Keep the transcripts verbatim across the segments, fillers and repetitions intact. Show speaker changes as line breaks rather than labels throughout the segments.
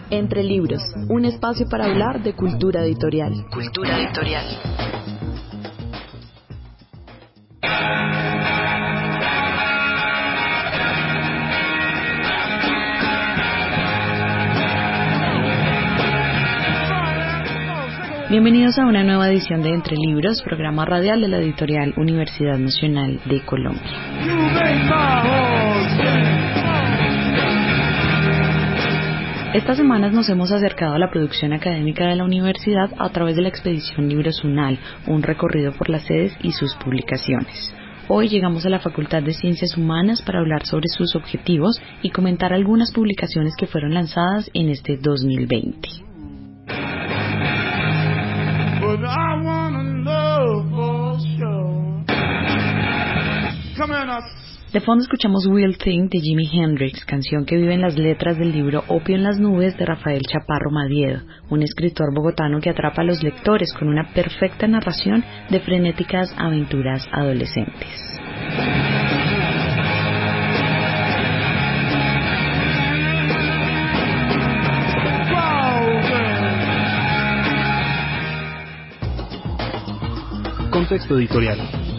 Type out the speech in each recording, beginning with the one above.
Entre Libros, un espacio para hablar de cultura editorial. Cultura editorial. Bienvenidos a una nueva edición de Entre Libros, programa radial de la editorial Universidad Nacional de Colombia. Estas semanas nos hemos acercado a la producción académica de la universidad a través de la expedición Libros UNAL, un recorrido por las sedes y sus publicaciones. Hoy llegamos a la Facultad de Ciencias Humanas para hablar sobre sus objetivos y comentar algunas publicaciones que fueron lanzadas en este dos mil veinte. De fondo escuchamos We'll Think de Jimi Hendrix, canción que vive en las letras del libro Opio en las nubes de Rafael Chaparro Madiedo, un escritor bogotano que atrapa a los lectores con una perfecta narración de frenéticas aventuras adolescentes.
Contexto editorial.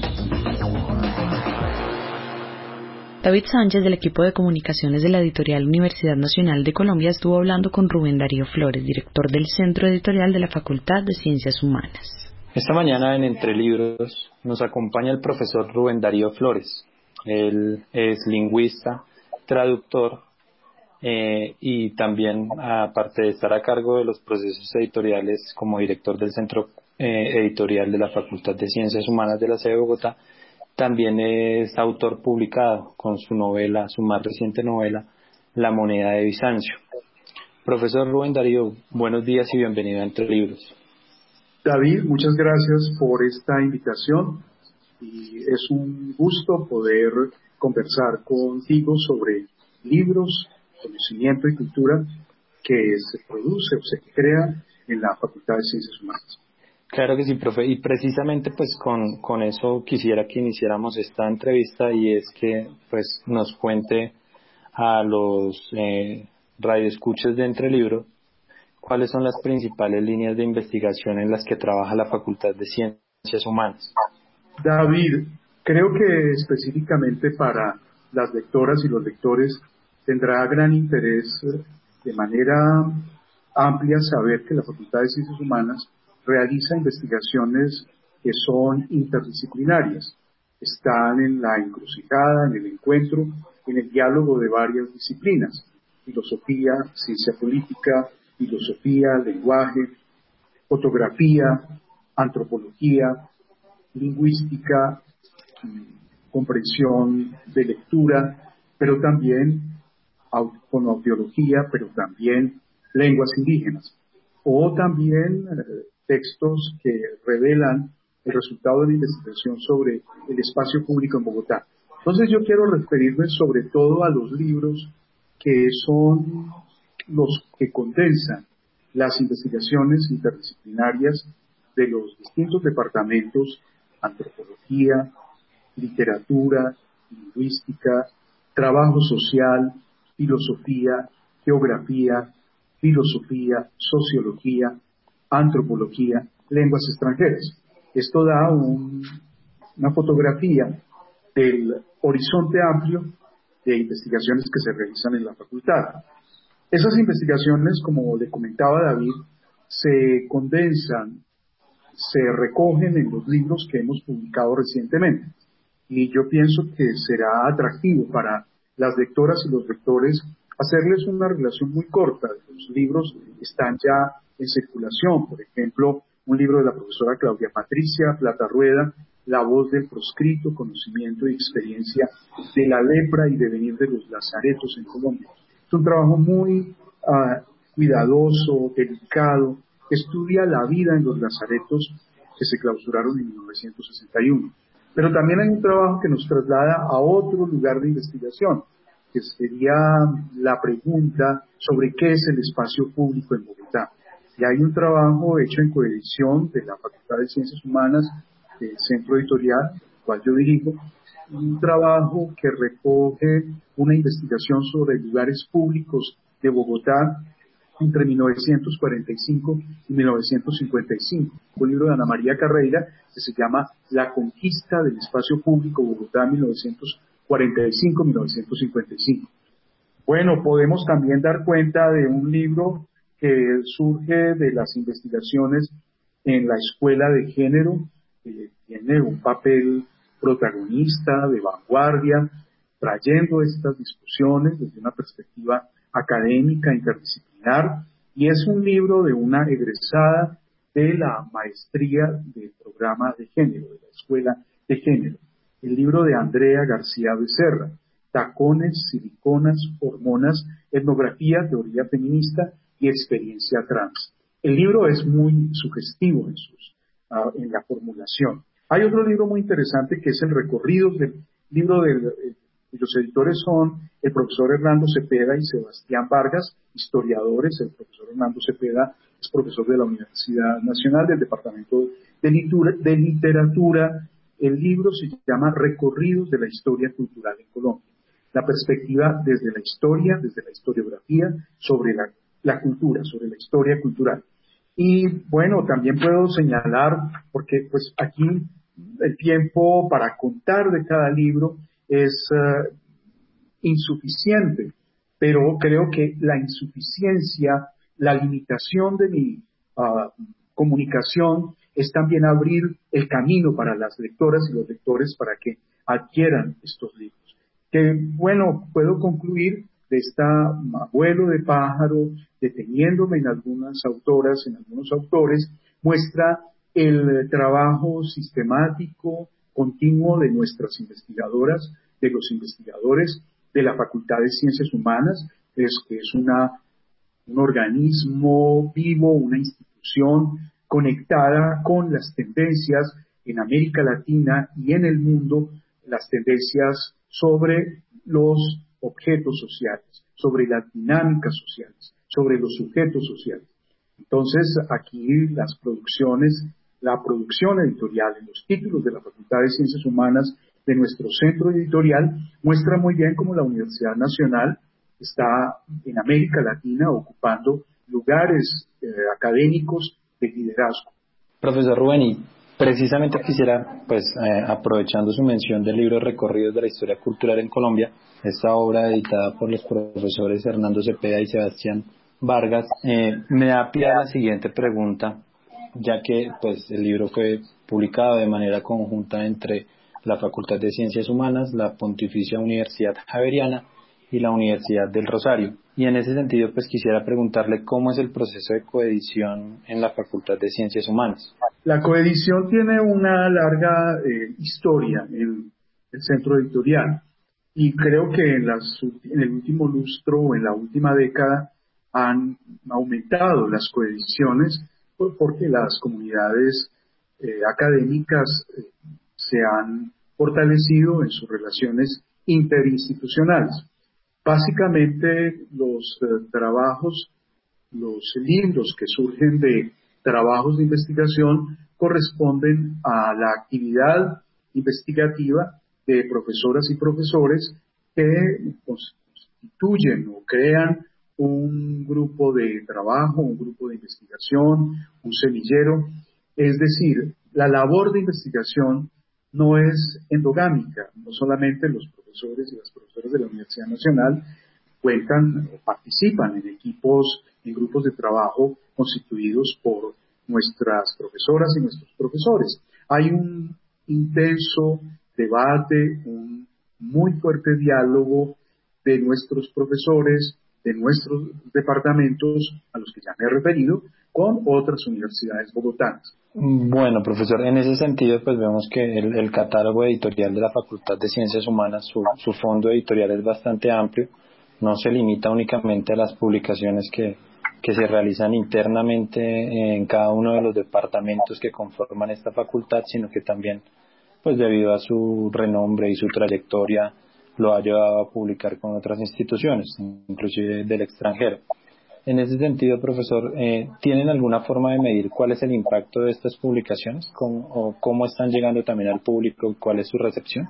David Sánchez, del equipo de comunicaciones de la editorial Universidad Nacional de Colombia, estuvo hablando con Rubén Darío Flores, director del Centro Editorial de la Facultad de Ciencias Humanas.
Esta mañana en Entre Libros nos acompaña el profesor Rubén Darío Flores. Él es lingüista, traductor eh, y también, aparte de estar a cargo de los procesos editoriales como director del Centro eh, Editorial de la Facultad de Ciencias Humanas de la sede de Bogotá, también es autor publicado con su novela, su más reciente novela, La moneda de Bizancio. Profesor Rubén Darío, buenos días y bienvenido a Entre Libros.
David, muchas gracias por esta invitación y es un gusto poder conversar contigo sobre libros, conocimiento y cultura que se produce o se crea en la Facultad de Ciencias Humanas.
Claro que sí, profe, y precisamente pues con, con eso quisiera que iniciáramos esta entrevista y es que pues nos cuente a los eh, radioescuchas de Entre Libros cuáles son las principales líneas de investigación en las que trabaja la Facultad de Ciencias Humanas.
David, creo que específicamente para las lectoras y los lectores tendrá gran interés de manera amplia saber que la Facultad de Ciencias Humanas realiza investigaciones que son interdisciplinarias. Están en la encrucijada, en el encuentro, en el diálogo de varias disciplinas: filosofía, ciencia política, filosofía, lenguaje, fotografía, antropología, lingüística, comprensión de lectura, pero también fonoaudiología, pero también lenguas indígenas, o también eh, textos que revelan el resultado de la investigación sobre el espacio público en Bogotá. Entonces yo quiero referirme sobre todo a los libros que son los que condensan las investigaciones interdisciplinarias de los distintos departamentos: antropología, literatura, lingüística, trabajo social, filosofía, geografía, filosofía, sociología, antropología, lenguas extranjeras. Esto da un, una fotografía del horizonte amplio de investigaciones que se realizan en la facultad. Esas investigaciones, como le comentaba David, se condensan, se recogen en los libros que hemos publicado recientemente. Y yo pienso que será atractivo para las lectoras y los lectores hacerles una relación muy corta. Los libros están ya en circulación. Por ejemplo, un libro de la profesora Claudia Patricia Plata Rueda, La voz del proscrito, conocimiento y experiencia de la lepra y devenir de los lazaretos en Colombia. Es un trabajo muy uh, cuidadoso, delicado, que estudia la vida en los lazaretos que se clausuraron en mil novecientos sesenta y uno. Pero también hay un trabajo que nos traslada a otro lugar de investigación, que sería la pregunta sobre qué es el espacio público en Bogotá. Y hay un trabajo hecho en coedición de la Facultad de Ciencias Humanas, del Centro Editorial, el cual yo dirijo, un trabajo que recoge una investigación sobre lugares públicos de Bogotá entre mil novecientos cuarenta y cinco y mil novecientos cincuenta y cinco. Un libro de Ana María Carreira que se llama La conquista del espacio público Bogotá mil novecientos cuarenta y cinco a mil novecientos cincuenta y cinco. Bueno, podemos también dar cuenta de un libro que surge de las investigaciones en la Escuela de Género, que tiene un papel protagonista, de vanguardia, trayendo estas discusiones desde una perspectiva académica, interdisciplinar, y es un libro de una egresada de la maestría del programa de género, de la Escuela de Género. El libro de Andrea García Becerra, Tacones, Siliconas, Hormonas, Etnografía, Teoría Feminista y Experiencia Trans. El libro es muy sugestivo en, sus, uh, en la formulación. Hay otro libro muy interesante que es el recorrido del libro del... Eh, los editores son el profesor Hernando Cepeda y Sebastián Vargas, historiadores. El profesor Hernando Cepeda es profesor de la Universidad Nacional del Departamento de, Litura, de Literatura. El libro se llama Recorridos de la Historia Cultural en Colombia. La perspectiva desde la historia, desde la historiografía, sobre la, la cultura, sobre la historia cultural. Y bueno, también puedo señalar, porque pues aquí el tiempo para contar de cada libro es uh, insuficiente, pero creo que la insuficiencia, la limitación de mi uh, comunicación es también abrir el camino para las lectoras y los lectores para que adquieran estos libros. Que bueno, puedo concluir de esta abuelo de pájaro, deteniéndome en algunas autoras, en algunos autores, muestra el trabajo sistemático, continuo de nuestras investigadoras, de los investigadores de la Facultad de Ciencias Humanas, es que es una, un organismo vivo, una institución conectada con las tendencias en América Latina y en el mundo, las tendencias sobre los objetos sociales, sobre las dinámicas sociales, sobre los sujetos sociales. Entonces, aquí las producciones, la producción editorial en los títulos de la Facultad de Ciencias Humanas de nuestro centro editorial muestra muy bien cómo la Universidad Nacional está en América Latina ocupando lugares eh, académicos de liderazgo.
Profesor Rubén, y precisamente quisiera, pues eh, aprovechando su mención del libro Recorridos de la Historia Cultural en Colombia, esta obra editada por los profesores Hernando Cepeda y Sebastián Vargas, eh, me da pie a la siguiente pregunta, ya que pues el libro fue publicado de manera conjunta entre la Facultad de Ciencias Humanas, la Pontificia Universidad Javeriana y la Universidad del Rosario. Y en ese sentido, pues quisiera preguntarle cómo es el proceso de coedición en la Facultad de Ciencias Humanas.
La coedición tiene una larga eh, historia en el centro editorial y creo que en, las, en el último lustro o en la última década han aumentado las coediciones porque las comunidades eh, académicas eh, se han fortalecido en sus relaciones interinstitucionales. Básicamente los eh, trabajos, los libros que surgen de trabajos de investigación corresponden a la actividad investigativa de profesoras y profesores que constituyen o crean un grupo de trabajo, un grupo de investigación, un semillero. Es decir, la labor de investigación no es endogámica, no solamente los profesores y las profesoras de la Universidad Nacional cuentan o participan en equipos, en grupos de trabajo constituidos por nuestras profesoras y nuestros profesores. Hay un intenso debate, un muy fuerte diálogo de nuestros profesores, de nuestros departamentos, a los que ya me he referido, con otras universidades bogotanas.
Bueno, profesor, en ese sentido, pues vemos que el, el catálogo editorial de la Facultad de Ciencias Humanas, su, su fondo editorial es bastante amplio, no se limita únicamente a las publicaciones que, que se realizan internamente en cada uno de los departamentos que conforman esta facultad, sino que también, pues debido a su renombre y su trayectoria, lo ha llevado a publicar con otras instituciones, inclusive del extranjero. En ese sentido, profesor, eh, ¿tienen alguna forma de medir cuál es el impacto de estas publicaciones? ¿Cómo, o cómo están llegando también al público? ¿Cuál es su recepción?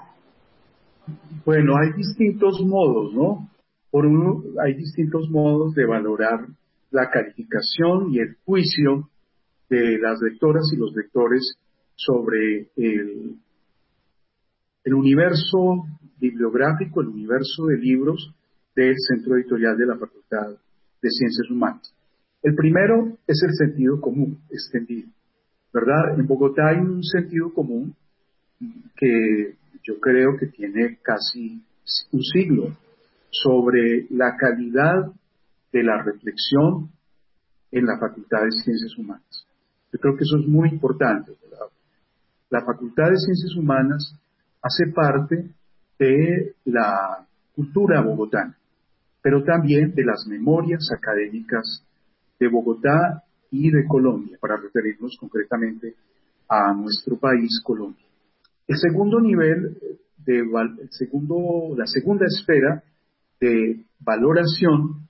Bueno, hay distintos modos, ¿no? Por uno, hay distintos modos de valorar la calificación y el juicio de las lectoras y los lectores sobre el, el universo bibliográfico, el universo de libros del Centro Editorial de la Facultad de Ciencias Humanas. El primero es el sentido común extendido, ¿verdad? En Bogotá hay un sentido común que yo creo que tiene casi un siglo sobre la calidad de la reflexión en la Facultad de Ciencias Humanas. Yo creo que eso es muy importante, ¿verdad? La Facultad de Ciencias Humanas hace parte de la cultura bogotana, pero también de las memorias académicas de Bogotá y de Colombia, para referirnos concretamente a nuestro país, Colombia. El segundo nivel, de, el segundo, la segunda esfera de valoración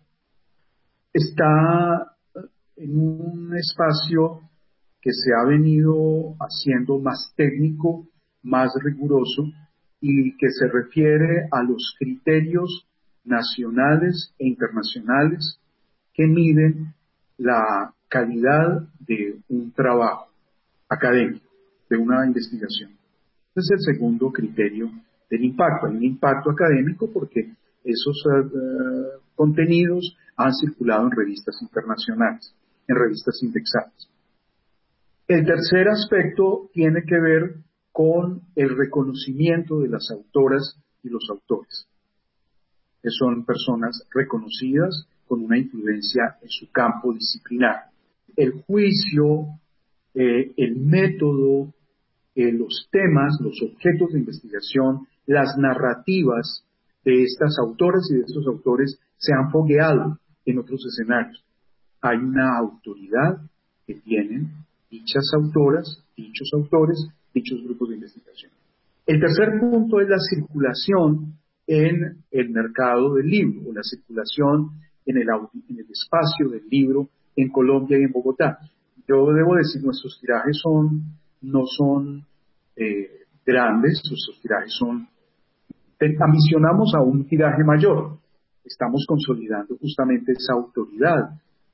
está en un espacio que se ha venido haciendo más técnico, más riguroso, y que se refiere a los criterios nacionales e internacionales que miden la calidad de un trabajo académico, de una investigación. Ese es el segundo criterio del impacto. Hay un impacto académico porque esos uh, contenidos han circulado en revistas internacionales, en revistas indexadas. El tercer aspecto tiene que ver con el reconocimiento de las autoras y los autores, que son personas reconocidas con una influencia en su campo disciplinar. El juicio, eh, el método, eh, los temas, los objetos de investigación, las narrativas de estas autoras y de estos autores se han fogueado en otros escenarios. Hay una autoridad que tienen dichas autoras, dichos autores, dichos grupos de investigación. El tercer punto es la circulación en el mercado del libro, o la circulación en el, en el espacio del libro en Colombia y en Bogotá. Yo debo decir, nuestros tirajes son, no son eh, grandes, nuestros tirajes son, ambicionamos a un tiraje mayor, estamos consolidando justamente esa autoridad.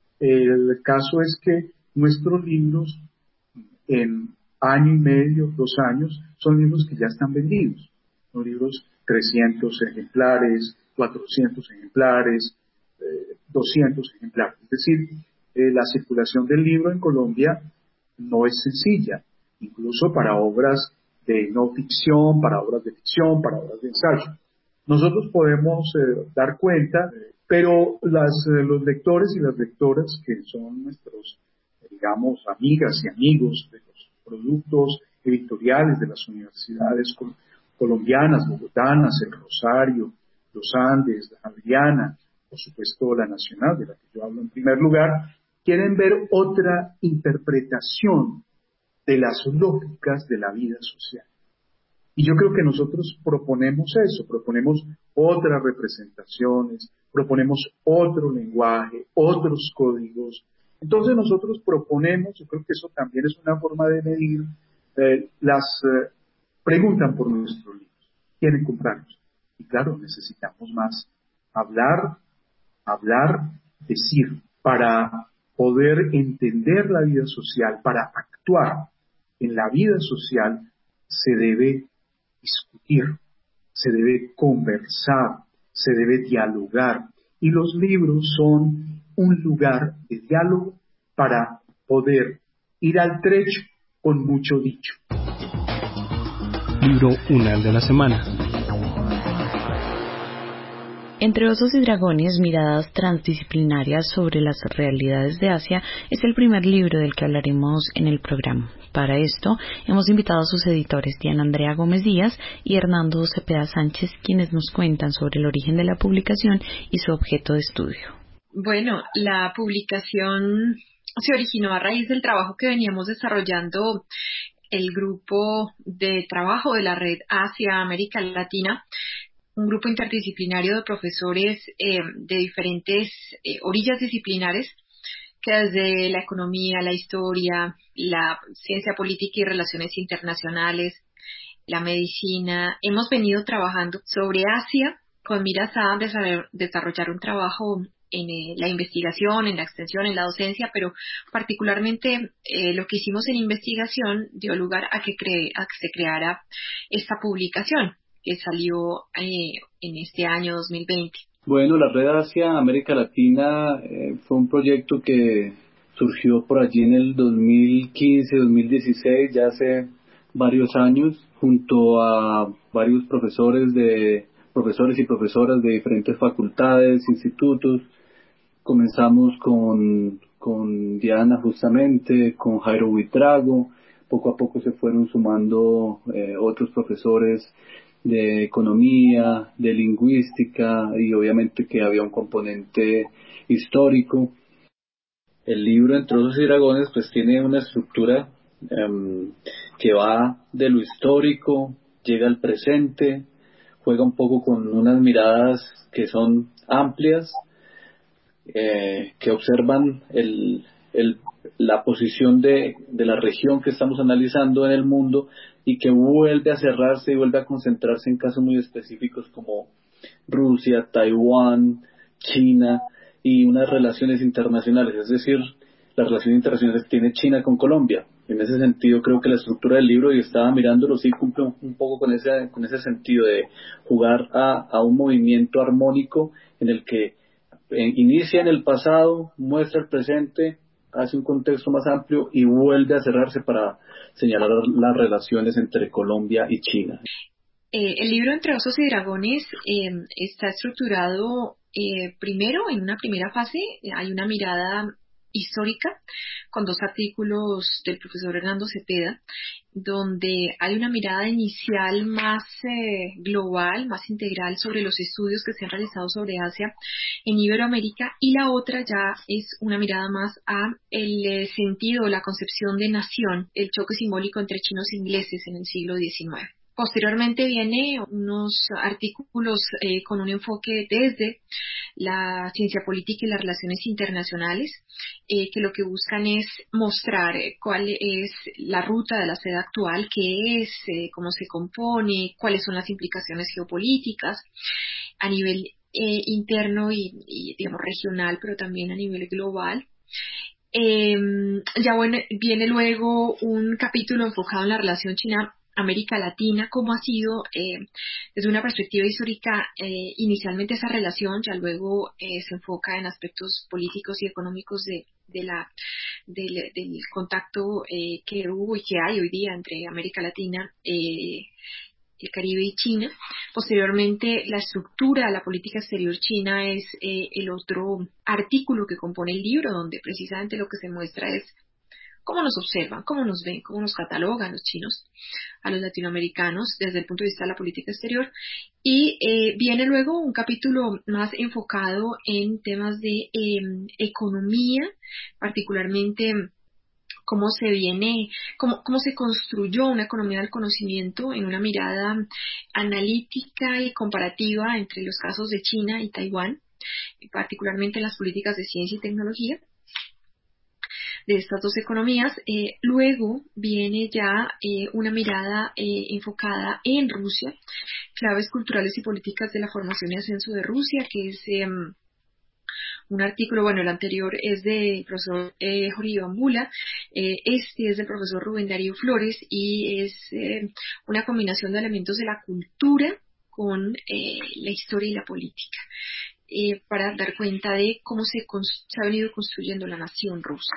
El caso es que nuestros libros en año y medio, dos años, son libros que ya están vendidos. Son libros trescientos ejemplares, cuatrocientos ejemplares, eh, doscientos ejemplares. Es decir, eh, la circulación del libro en Colombia no es sencilla, incluso para obras de no ficción, para obras de ficción, para obras de ensayo. Nosotros podemos eh, dar cuenta, pero las, eh, los lectores y las lectoras, que son nuestros, digamos, amigas y amigos de los productos editoriales de las universidades col- colombianas, bogotanas, el Rosario, los Andes, la Javeriana, por supuesto la Nacional, de la que yo hablo en primer lugar, quieren ver otra interpretación de las lógicas de la vida social. Y yo creo que nosotros proponemos eso, proponemos otras representaciones, proponemos otro lenguaje, otros códigos. Entonces nosotros proponemos, yo creo que eso también es una forma de medir, eh, las eh, preguntan por nuestros libros, quieren comprarlos. Y claro, necesitamos más hablar, hablar, decir, para poder entender la vida social, para actuar en la vida social, se debe discutir, se debe conversar, se debe dialogar. Y los libros son un lugar de diálogo para poder ir al trecho con mucho dicho.
Libro UNAL de la semana.
Entre Osos y Dragones, miradas transdisciplinarias sobre las realidades de Asia, es el primer libro del que hablaremos en el programa. Para esto, hemos invitado a sus editores Diana Andrea Gómez Díaz y Hernando Cepeda Sánchez, quienes nos cuentan sobre el origen de la publicación y su objeto de estudio.
Bueno, la publicación se originó a raíz del trabajo que veníamos desarrollando el grupo de trabajo de la red Asia-América Latina, un grupo interdisciplinario de profesores eh, de diferentes eh, orillas disciplinares que desde la economía, la historia, la ciencia política y relaciones internacionales, la medicina, hemos venido trabajando sobre Asia con miras a desarrollar un trabajo en eh, la investigación, en la extensión, en la docencia, pero particularmente eh, lo que hicimos en investigación dio lugar a que, cre a que se creara esta publicación que salió eh, en este año dos mil veinte.
Bueno, la Red Asia América Latina eh, fue un proyecto que surgió por allí en el dos mil quince, dos mil dieciséis, ya hace varios años, junto a varios profesores de profesores y profesoras de diferentes facultades, institutos. Comenzamos con, con Diana justamente, con Jairo Buitrago. Poco a poco se fueron sumando eh, otros profesores de economía, de lingüística, y obviamente que había un componente histórico. El libro Entre Osos y Dragones pues tiene una estructura um, que va de lo histórico, llega al presente, juega un poco con unas miradas que son amplias, eh, que observan el, el, la posición de, de la región que estamos analizando en el mundo, y que vuelve a cerrarse y vuelve a concentrarse en casos muy específicos como Rusia, Taiwán, China y unas relaciones internacionales, es decir, las relaciones internacionales que tiene China con Colombia. En ese sentido creo que la estructura del libro, y estaba mirándolo, sí cumple un, un poco con ese, con ese sentido de jugar a, a un movimiento armónico en el que eh, inicia en el pasado, muestra el presente, hace un contexto más amplio y vuelve a cerrarse para señalar las relaciones entre Colombia y China.
Eh, el libro Entre Osos y Dragones eh, está estructurado eh, primero, en una primera fase, hay una mirada histórica con dos artículos del profesor Hernando Cepeda, donde hay una mirada inicial más eh, global, más integral sobre los estudios que se han realizado sobre Asia en Iberoamérica, y la otra ya es una mirada más a el eh, sentido, la concepción de nación, el choque simbólico entre chinos e ingleses en el siglo diecinueve. Posteriormente viene unos artículos eh, con un enfoque desde la ciencia política y las relaciones internacionales, eh, que lo que buscan es mostrar eh, cuál es la ruta de la seda actual, qué es, eh, cómo se compone, cuáles son las implicaciones geopolíticas a nivel eh, interno y, y, digamos, regional, pero también a nivel global. Eh, ya bueno, viene luego un capítulo enfocado en la relación China América Latina, cómo ha sido eh, desde una perspectiva histórica eh, inicialmente esa relación, ya luego eh, se enfoca en aspectos políticos y económicos de, de la, del, del contacto eh, que hubo y que hay hoy día entre América Latina, eh, el Caribe y China. Posteriormente, la estructura de la política exterior china es eh, el otro artículo que compone el libro, donde precisamente lo que se muestra es cómo nos observan, cómo nos ven, cómo nos catalogan los chinos a los latinoamericanos desde el punto de vista de la política exterior. Y eh, viene luego un capítulo más enfocado en temas de eh, economía, particularmente cómo se viene, cómo, cómo se construyó una economía del conocimiento en una mirada analítica y comparativa entre los casos de China y Taiwán, particularmente en las políticas de ciencia y tecnología de estas dos economías. Eh, luego viene ya eh, una mirada eh, enfocada en Rusia, claves culturales y políticas de la formación y ascenso de Rusia, que es eh, un artículo, bueno, el anterior es del profesor eh, Jorge Iván Bula, eh, este es del profesor Rubén Darío Flores, y es eh, una combinación de elementos de la cultura con eh, la historia y la política, eh, para dar cuenta de cómo se, se ha venido construyendo la nación rusa.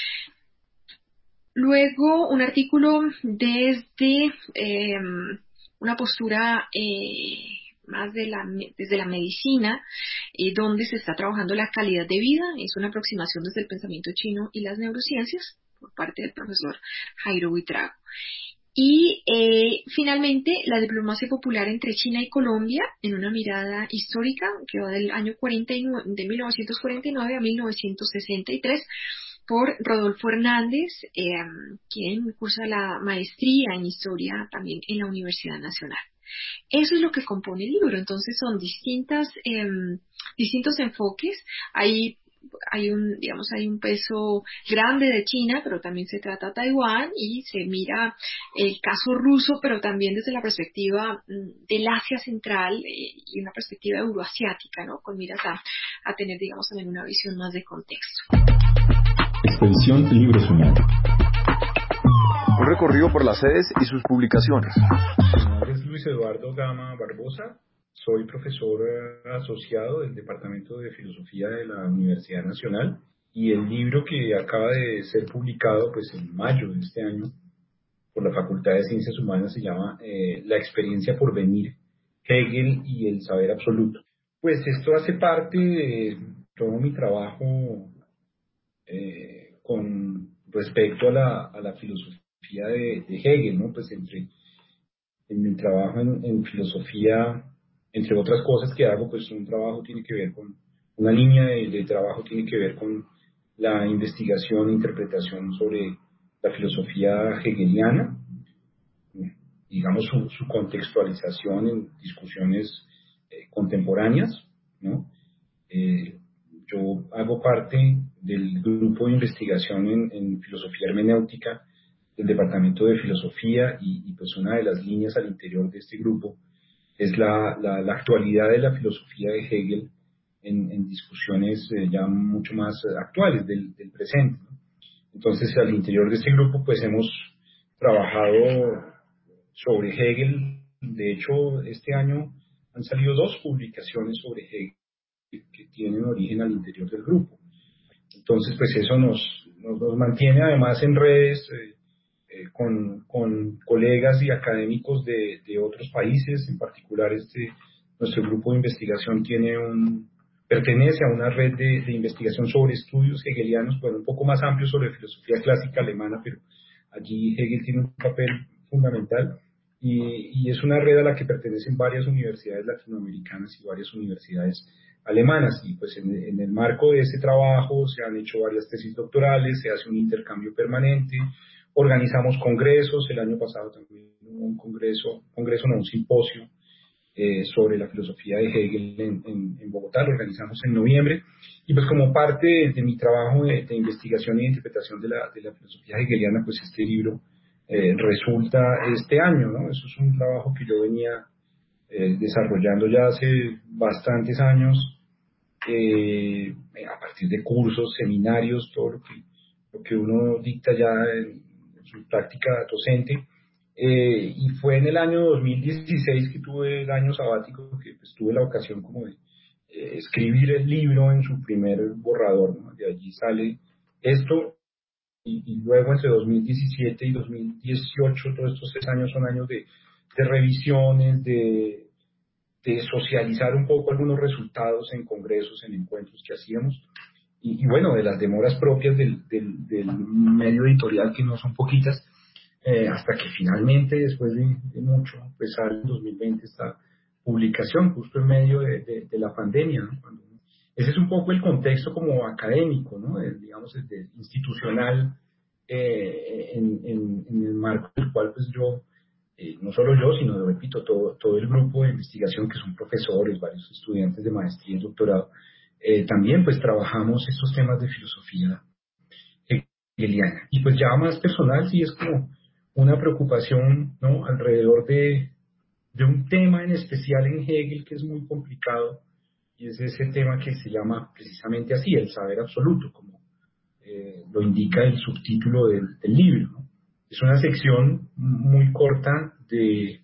Luego, un artículo desde eh, una postura eh, más de la, desde la medicina, eh, donde se está trabajando la calidad de vida. Es una aproximación desde el pensamiento chino y las neurociencias por parte del profesor Jairo Buitrago. Y eh, finalmente, la diplomacia popular entre China y Colombia en una mirada histórica que va del año cuarenta y nueve, de mil novecientos cuarenta y nueve a mil novecientos sesenta y tres, por Rodolfo Hernández, eh, quien cursa la maestría en historia también en la Universidad Nacional. Eso es lo que compone el libro. Entonces son distintas, eh, distintos enfoques. Hay hay un, digamos, hay un peso grande de China, pero también se trata Taiwán y se mira el caso ruso, pero también desde la perspectiva del Asia Central eh, y una perspectiva euroasiática, ¿no? Con miras a, a tener, digamos, también una visión más de contexto.
Expedición Libros UNAM.
Un recorrido por las sedes y sus publicaciones.
Mi nombre es Luis Eduardo Gama Barbosa, soy profesor asociado del Departamento de Filosofía de la Universidad Nacional, y el libro que acaba de ser publicado pues en mayo de este año por la Facultad de Ciencias Humanas se llama eh, La experiencia por venir, Hegel y el saber absoluto. Pues esto hace parte de todo mi trabajo eh, con respecto a la, a la filosofía de, de Hegel, ¿no? Pues entre en mi trabajo en, en filosofía, entre otras cosas que hago, pues un trabajo tiene que ver con, una línea de, de trabajo tiene que ver con la investigación e interpretación sobre la filosofía hegeliana, digamos su, su contextualización en discusiones eh, contemporáneas, ¿no? Eh, yo hago parte del grupo de investigación en, en filosofía hermenéutica del Departamento de Filosofía y, y pues una de las líneas al interior de este grupo es la, la, la actualidad de la filosofía de Hegel en, en discusiones eh, ya mucho más actuales del, del presente, ¿no? Entonces, al interior de este grupo, pues hemos trabajado sobre Hegel. De hecho, este año han salido dos publicaciones sobre Hegel que tienen origen al interior del grupo. Entonces, pues eso nos, nos, nos mantiene además en redes eh, eh, con, con colegas y académicos de, de otros países. En particular, este, nuestro grupo de investigación tiene un... pertenece a una red de, de investigación sobre estudios hegelianos, bueno, un poco más amplio sobre filosofía clásica alemana, pero allí Hegel tiene un papel fundamental y, y es una red a la que pertenecen varias universidades latinoamericanas y varias universidades alemanas, y pues en, en el marco de ese trabajo se han hecho varias tesis doctorales, se hace un intercambio permanente, organizamos congresos. El año pasado también hubo un congreso, congreso no, un simposio Eh, sobre la filosofía de Hegel en, en, en Bogotá, lo organizamos en noviembre, y pues como parte de, de mi trabajo de, de investigación e interpretación de la, de la filosofía hegeliana, pues este libro eh, resulta este año, ¿no? Eso es un trabajo que yo venía eh, desarrollando ya hace bastantes años, eh, a partir de cursos, seminarios, todo lo que, lo que uno dicta ya en, en su práctica docente. Eh, y fue en el año dos mil dieciséis que tuve el año sabático, que pues, tuve la ocasión como de eh, escribir el libro en su primer borrador, ¿no? De allí sale esto, y, y luego entre dos mil diecisiete y dos mil dieciocho, todos estos tres años son años de, de revisiones, de, de socializar un poco algunos resultados en congresos, en encuentros que hacíamos, y, y bueno, de las demoras propias del, del, del medio editorial, que no son poquitas. Eh, hasta que finalmente, después de, de mucho, pues sale en dos mil veinte esta publicación, justo en medio de, de, de la pandemia, ¿no? Cuando, ese es un poco el contexto como académico, ¿no? El, digamos, el de institucional, eh, en, en, en el marco del cual pues yo, eh, no solo yo, sino, lo repito, todo, todo el grupo de investigación, que son profesores, varios estudiantes de maestría y doctorado, eh, también pues trabajamos estos temas de filosofía hegeliana. Y pues ya más personal, sí es como una preocupación, ¿no? Alrededor de, de un tema en especial en Hegel que es muy complicado, y es ese tema que se llama precisamente así, el saber absoluto, como eh, lo indica el subtítulo del, del libro, ¿no? Es una sección muy corta de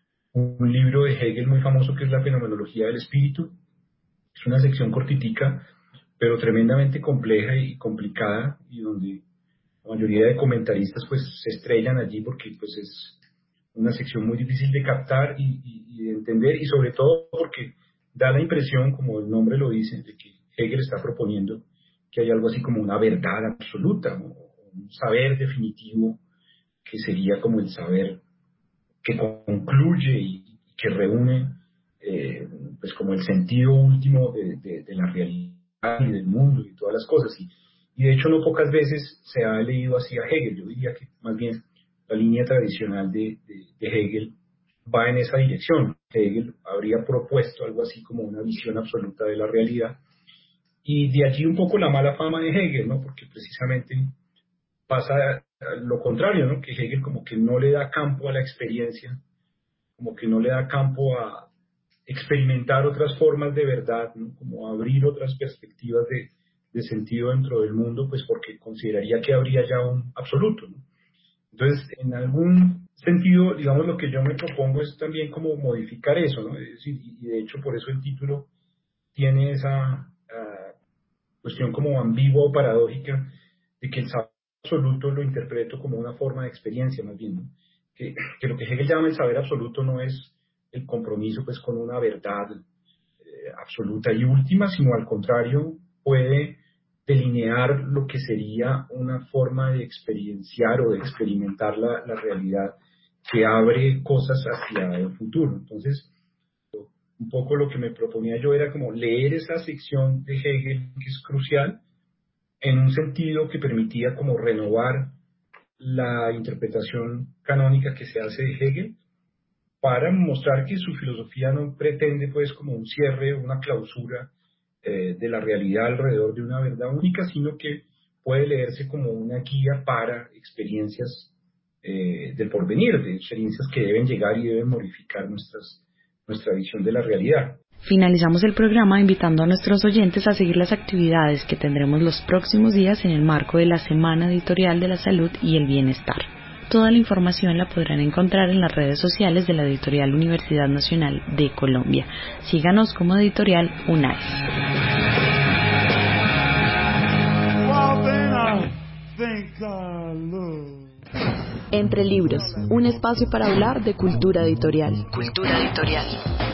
un libro de Hegel muy famoso que es La fenomenología del espíritu. Es una sección cortitica, pero tremendamente compleja y complicada, y donde la mayoría de comentaristas pues se estrellan allí porque pues es una sección muy difícil de captar y, y, y de entender, y sobre todo porque da la impresión, como el nombre lo dice, de que Hegel está proponiendo que hay algo así como una verdad absoluta, ¿no? Un saber definitivo que sería como el saber que concluye y, y que reúne eh, pues como el sentido último de, de, de la realidad y del mundo y todas las cosas. Y, y de hecho no pocas veces se ha leído así a Hegel. Yo diría que más bien la línea tradicional de, de, de Hegel va en esa dirección. Hegel habría propuesto algo así como una visión absoluta de la realidad, y de allí un poco la mala fama de Hegel, ¿no? Porque precisamente pasa lo contrario, ¿no? Que Hegel como que no le da campo a la experiencia, como que no le da campo a experimentar otras formas de verdad, ¿no? Como abrir otras perspectivas de, de sentido dentro del mundo, pues porque consideraría que habría ya un absoluto, ¿no? Entonces, en algún sentido, digamos, lo que yo me propongo es también como modificar eso, ¿no? Es decir, y de hecho por eso el título tiene esa uh, cuestión como ambigua o paradójica de que el saber absoluto lo interpreto como una forma de experiencia, más bien, ¿no? Que, que lo que Hegel llama el saber absoluto no es el compromiso pues con una verdad eh, absoluta y última, sino al contrario, puede delinear lo que sería una forma de experienciar o de experimentar la, la realidad que abre cosas hacia el futuro. Entonces, un poco lo que me proponía yo era como leer esa sección de Hegel que es crucial en un sentido que permitía como renovar la interpretación canónica que se hace de Hegel para mostrar que su filosofía no pretende pues como un cierre, una clausura eh, de la realidad alrededor de una verdad única, sino que puede leerse como una guía para experiencias eh, del porvenir, de experiencias que deben llegar y deben modificar nuestras, nuestra visión de la realidad.
Finalizamos el programa invitando a nuestros oyentes a seguir las actividades que tendremos los próximos días en el marco de la Semana Editorial de la Salud y el Bienestar. Toda la información la podrán encontrar en las redes sociales de la Editorial Universidad Nacional de Colombia. Síganos como Editorial UNAI. Entre libros, un espacio para hablar de cultura editorial. Cultura editorial.